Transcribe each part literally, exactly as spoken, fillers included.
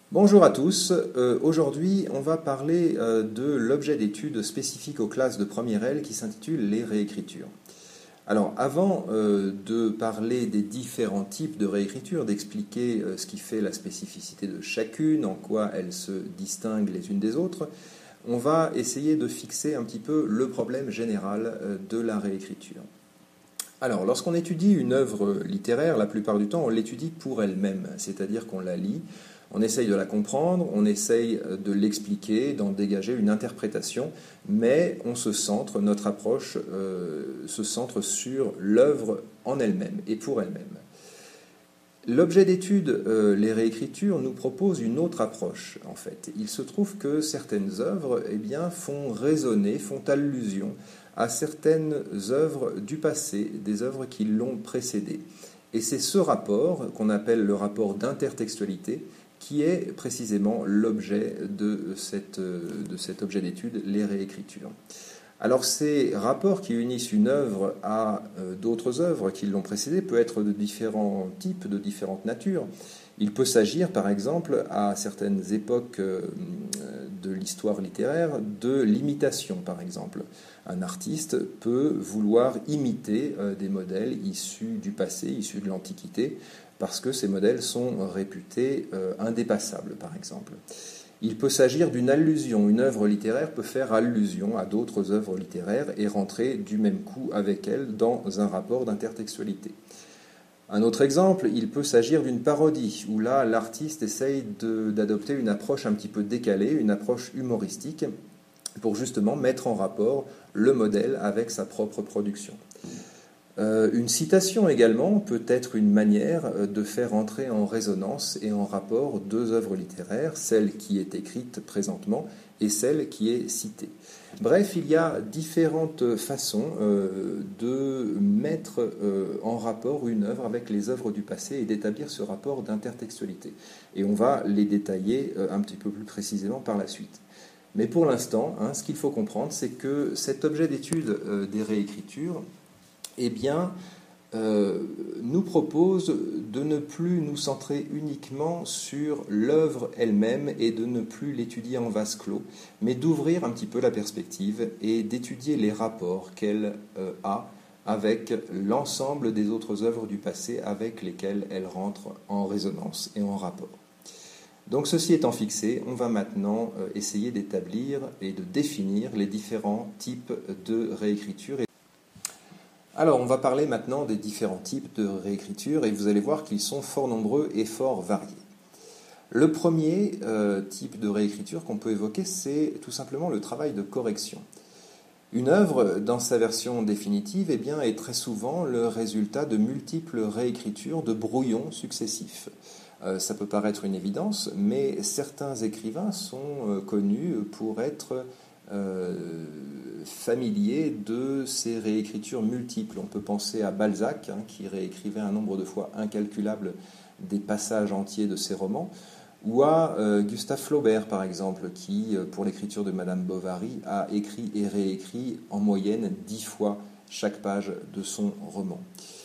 Bonjour à tous, euh, aujourd'hui on va parler euh, de l'objet d'étude spécifique aux classes de première L qui s'intitule les réécritures. Alors avant euh, de parler des différents types de réécriture, d'expliquer euh, ce qui fait la spécificité de chacune, en quoi elles se distinguent les unes des autres, on va essayer de fixer un petit peu le problème général euh, de la réécriture. Alors, lorsqu'on étudie une œuvre littéraire, la plupart du temps, on l'étudie pour elle-même, c'est-à-dire qu'on la lit, on essaye de la comprendre, on essaye de l'expliquer, d'en dégager une interprétation, mais on se centre, notre approche euh, se centre sur l'œuvre en elle-même et pour elle-même. L'objet d'étude, euh, les réécritures, nous propose une autre approche, en fait. Il se trouve que certaines œuvres eh bien, font résonner, font allusion à certaines œuvres du passé, des œuvres qui l'ont précédée. Et c'est ce rapport, qu'on appelle le rapport d'intertextualité, qui est précisément l'objet de, cette, de cet objet d'étude, les réécritures. Alors ces rapports qui unissent une œuvre à euh, d'autres œuvres qui l'ont précédée peuvent être de différents types, de différentes natures. Il peut s'agir par exemple à certaines époques euh, de l'histoire littéraire de l'imitation par exemple. Un artiste peut vouloir imiter euh, des modèles issus du passé, issus de l'Antiquité, parce que ces modèles sont réputés euh, indépassables par exemple. Il peut s'agir d'une allusion. Une œuvre littéraire peut faire allusion à d'autres œuvres littéraires et rentrer du même coup avec elles dans un rapport d'intertextualité. Un autre exemple, il peut s'agir d'une parodie, où là, l'artiste essaye de, d'adopter une approche un petit peu décalée, une approche humoristique, pour justement mettre en rapport le modèle avec sa propre production. Euh, une citation également peut être une manière de faire entrer en résonance et en rapport deux œuvres littéraires, celle qui est écrite présentement et celle qui est citée. Bref, il y a différentes façons euh, de mettre euh, en rapport une œuvre avec les œuvres du passé et d'établir ce rapport d'intertextualité. Et on va les détailler euh, un petit peu plus précisément par la suite. Mais pour l'instant, hein, ce qu'il faut comprendre, c'est que cet objet d'étude euh, des réécritures eh bien, euh, nous propose de ne plus nous centrer uniquement sur l'œuvre elle-même et de ne plus l'étudier en vase clos, mais d'ouvrir un petit peu la perspective et d'étudier les rapports qu'elle euh, a avec l'ensemble des autres œuvres du passé avec lesquelles elle rentre en résonance et en rapport. Donc ceci étant fixé, on va maintenant euh, essayer d'établir et de définir les différents types de réécriture. Alors, on va parler maintenant des différents types de réécriture et vous allez voir qu'ils sont fort nombreux et fort variés. Le premier euh, type de réécriture qu'on peut évoquer, c'est tout simplement le travail de correction. Une œuvre, dans sa version définitive, eh bien, est très souvent le résultat de multiples réécritures de brouillons successifs. Euh, ça peut paraître une évidence, mais certains écrivains sont euh, connus pour être Euh, familier de ces réécritures multiples. On peut penser à Balzac, hein, qui réécrivait un nombre de fois incalculable des passages entiers de ses romans, ou à euh, Gustave Flaubert, par exemple, qui, pour l'écriture de Madame Bovary, a écrit et réécrit en moyenne dix fois chaque page de son roman.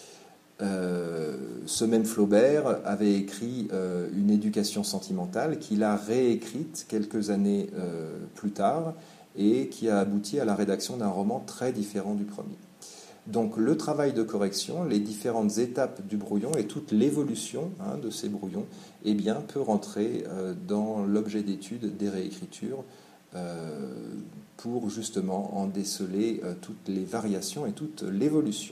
Euh, ce même Flaubert avait écrit euh, une éducation sentimentale qu'il a réécrite quelques années euh, plus tard et qui a abouti à la rédaction d'un roman très différent du premier. Donc le travail de correction, les différentes étapes du brouillon et toute l'évolution hein, de ces brouillons eh bien, peut rentrer euh, dans l'objet d'étude des réécritures euh, pour justement en déceler euh, toutes les variations et toute l'évolution.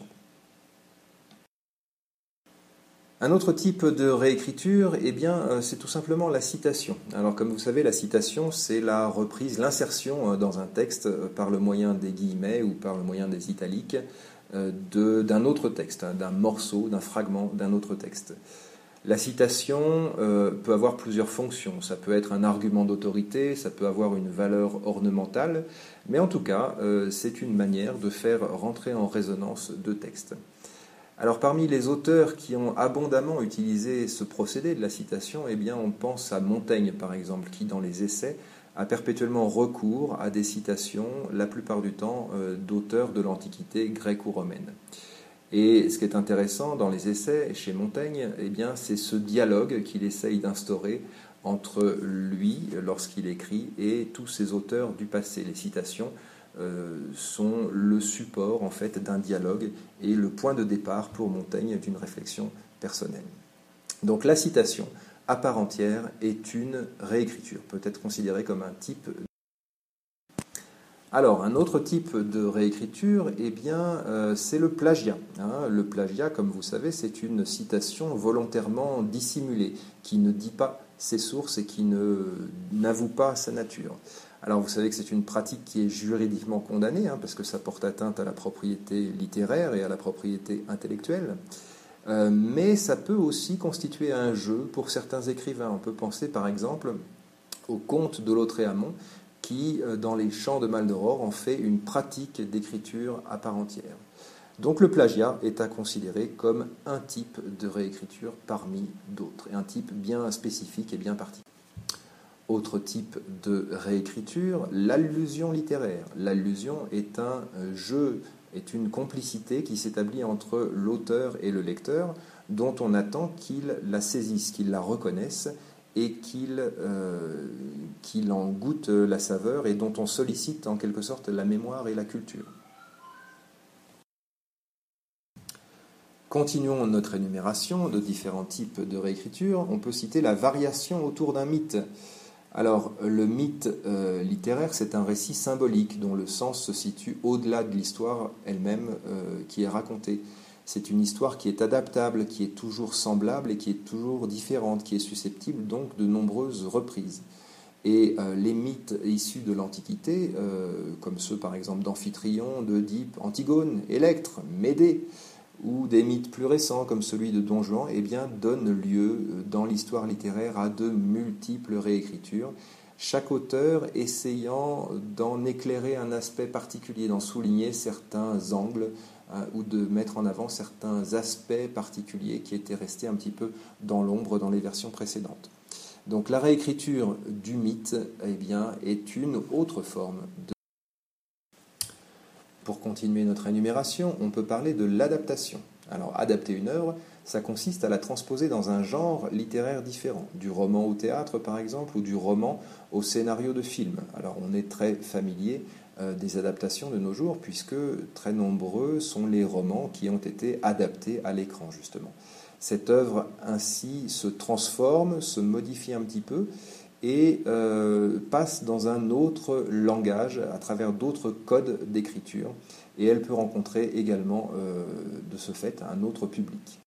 Un autre type de réécriture, eh bien, c'est tout simplement la citation. Alors, comme vous savez, la citation, c'est la reprise, l'insertion dans un texte par le moyen des guillemets ou par le moyen des italiques de, d'un autre texte, d'un morceau, d'un fragment d'un autre texte. La citation euh, peut avoir plusieurs fonctions. Ça peut être un argument d'autorité, ça peut avoir une valeur ornementale, mais en tout cas, euh, c'est une manière de faire rentrer en résonance deux textes. Alors parmi les auteurs qui ont abondamment utilisé ce procédé de la citation, eh bien on pense à Montaigne par exemple, qui dans les essais a perpétuellement recours à des citations, la plupart du temps euh, d'auteurs de l'Antiquité grecque ou romaine. Et ce qui est intéressant dans les essais chez Montaigne, eh bien c'est ce dialogue qu'il essaye d'instaurer entre lui, lorsqu'il écrit, et tous ces auteurs du passé. Les citations euh, sont le support en fait d'un dialogue et le point de départ pour Montaigne d'une réflexion personnelle. Donc la citation, à part entière, est une réécriture, peut être considérée comme un type. Alors, un autre type de réécriture, eh bien, euh, c'est le plagiat. Hein. Le plagiat, comme vous savez, c'est une citation volontairement dissimulée, qui ne dit pas ses sources et qui ne, n'avoue pas sa nature. Alors, vous savez que c'est une pratique qui est juridiquement condamnée, hein, parce que ça porte atteinte à la propriété littéraire et à la propriété intellectuelle. Euh, mais ça peut aussi constituer un jeu pour certains écrivains. On peut penser, par exemple, au conte de Lautréamont, qui, dans les Chants de Maldoror, en fait une pratique d'écriture à part entière. Donc le plagiat est à considérer comme un type de réécriture parmi d'autres, et un type bien spécifique et bien particulier. Autre type de réécriture, l'allusion littéraire. L'allusion est un jeu, est une complicité qui s'établit entre l'auteur et le lecteur, dont on attend qu'il la saisisse, qu'il la reconnaisse, et qu'il euh, qu'il en goûte la saveur et dont on sollicite en quelque sorte la mémoire et la culture. Continuons notre énumération de différents types de réécriture. On peut citer la variation autour d'un mythe. Alors, le mythe euh, littéraire, c'est un récit symbolique dont le sens se situe au-delà de l'histoire elle-même euh, qui est racontée. C'est une histoire qui est adaptable, qui est toujours semblable et qui est toujours différente, qui est susceptible donc de nombreuses reprises. Et euh, les mythes issus de l'Antiquité, euh, comme ceux par exemple d'Amphitryon, d'Œdipe, Antigone, Électre, Médée, ou des mythes plus récents comme celui de Don Juan, eh bien, donnent lieu dans l'histoire littéraire à de multiples réécritures, chaque auteur essayant d'en éclairer un aspect particulier, d'en souligner certains angles, ou de mettre en avant certains aspects particuliers qui étaient restés un petit peu dans l'ombre dans les versions précédentes. Donc la réécriture du mythe, eh bien, est une autre forme de... Pour continuer notre énumération, on peut parler de l'adaptation. Alors adapter une œuvre, ça consiste à la transposer dans un genre littéraire différent, du roman au théâtre par exemple, ou du roman au scénario de film. Alors on est très familier des adaptations de nos jours, puisque très nombreux sont les romans qui ont été adaptés à l'écran, justement. Cette œuvre, ainsi, se transforme, se modifie un petit peu, et euh, passe dans un autre langage, à travers d'autres codes d'écriture, et elle peut rencontrer également, euh, de ce fait, un autre public.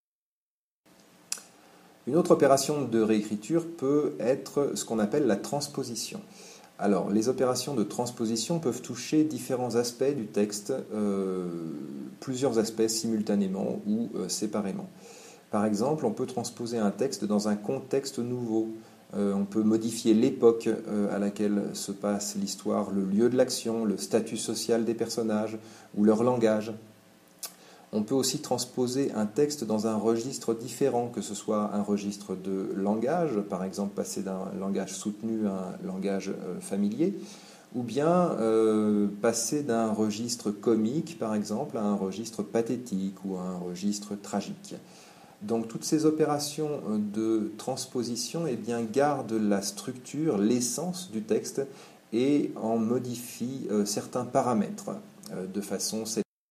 Une autre opération de réécriture peut être ce qu'on appelle la transposition. Alors, les opérations de transposition peuvent toucher différents aspects du texte, euh, plusieurs aspects simultanément ou euh, séparément. Par exemple, on peut transposer un texte dans un contexte nouveau. Euh, on peut modifier l'époque euh, à laquelle se passe l'histoire, le lieu de l'action, le statut social des personnages ou leur langage. On peut aussi transposer un texte dans un registre différent, que ce soit un registre de langage, par exemple passer d'un langage soutenu à un langage euh, familier, ou bien euh, passer d'un registre comique, par exemple, à un registre pathétique ou à un registre tragique. Donc toutes ces opérations de transposition eh bien, gardent la structure, l'essence du texte et en modifient euh, certains paramètres euh, de façon...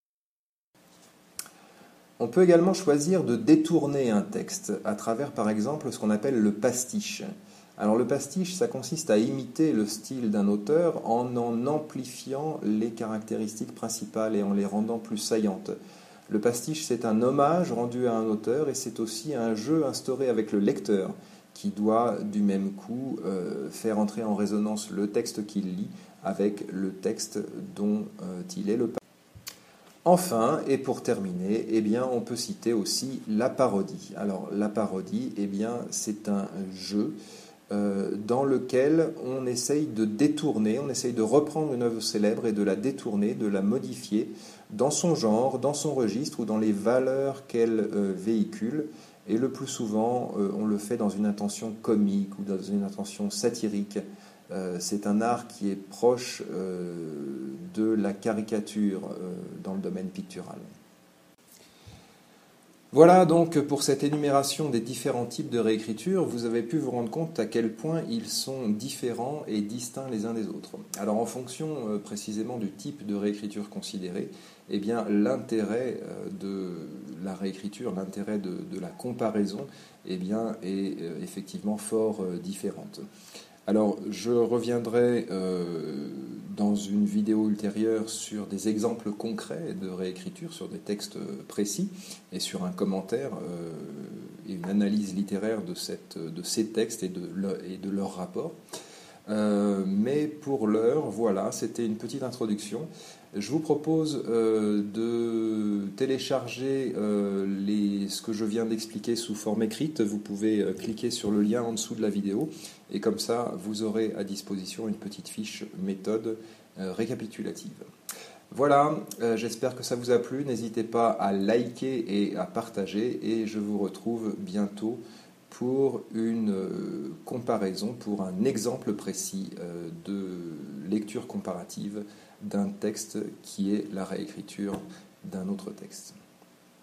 On peut également choisir de détourner un texte à travers, par exemple, ce qu'on appelle le pastiche. Alors le pastiche, ça consiste à imiter le style d'un auteur en en amplifiant les caractéristiques principales et en les rendant plus saillantes. Le pastiche, c'est un hommage rendu à un auteur et c'est aussi un jeu instauré avec le lecteur qui doit du même coup euh, faire entrer en résonance le texte qu'il lit avec le texte dont euh, il est le pastiche. Enfin, et pour terminer, eh bien, on peut citer aussi la parodie. Alors, la parodie, eh bien, c'est un jeu euh, dans lequel on essaye de détourner, on essaye de reprendre une œuvre célèbre et de la détourner, de la modifier dans son genre, dans son registre ou dans les valeurs qu'elle euh, véhicule. Et le plus souvent, euh, on le fait dans une intention comique ou dans une intention satirique. Euh, c'est un art qui est proche euh, de la caricature euh, dans le domaine pictural. Voilà donc pour cette énumération des différents types de réécriture, vous avez pu vous rendre compte à quel point ils sont différents et distincts les uns des autres. Alors en fonction euh, précisément du type de réécriture considéré, eh bien l'intérêt euh, de la réécriture, l'intérêt de, de la comparaison, eh bien est euh, effectivement fort euh, différente. Alors, je reviendrai euh, dans une vidéo ultérieure sur des exemples concrets de réécriture, sur des textes précis, et sur un commentaire euh, et une analyse littéraire de, cette, de ces textes et de, le, et de leur rapport. Euh, mais pour l'heure, voilà, c'était une petite introduction. Je vous propose euh, de télécharger euh, les, ce que je viens d'expliquer sous forme écrite. Vous pouvez euh, cliquer sur le lien en dessous de la vidéo et comme ça, vous aurez à disposition une petite fiche méthode euh, récapitulative. Voilà, euh, j'espère que ça vous a plu. N'hésitez pas à liker et à partager et je vous retrouve bientôt pour une euh, comparaison, pour un exemple précis euh, de lecture comparative d'un texte qui est la réécriture d'un autre texte.